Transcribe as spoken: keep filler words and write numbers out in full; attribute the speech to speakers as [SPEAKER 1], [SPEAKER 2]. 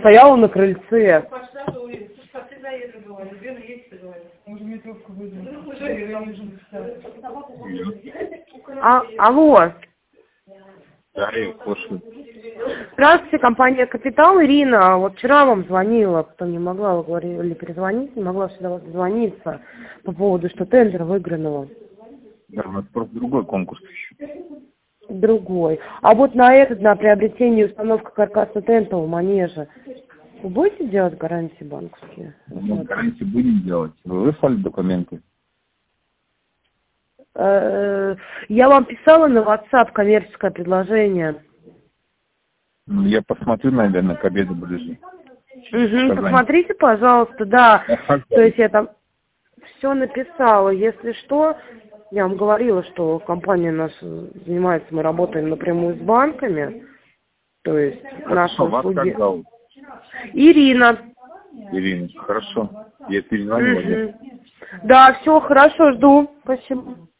[SPEAKER 1] стояла на крыльце. А, алло.
[SPEAKER 2] Да, я слушаю.
[SPEAKER 1] Здравствуйте, компания «Капитал», Ирина. Вот вчера вам звонила, потом не могла, вы говорили, перезвонить, не могла сюда вас дозвониться по поводу, что тендер выигранного.
[SPEAKER 2] Да, у нас просто другой конкурс еще.
[SPEAKER 1] Другой. А вот на этот, на приобретение и установку каркаса тента у манежа, вы будете делать гарантии банковские?
[SPEAKER 2] Мы гарантии будем делать. Вы выслали документы?
[SPEAKER 1] Я вам писала на WhatsApp коммерческое предложение.
[SPEAKER 2] Ну, я посмотрю, наверное, к обеду ближе.
[SPEAKER 1] Угу, посмотрите, пожалуйста, да.
[SPEAKER 2] Ага.
[SPEAKER 1] То есть я там все написала. Если что, я вам говорила, что компания наша занимается, мы работаем напрямую с банками. То есть наши услуги. Ирина.
[SPEAKER 2] Ирина, хорошо. Я перезвоню.
[SPEAKER 1] Угу. Да, все, хорошо, жду. Спасибо.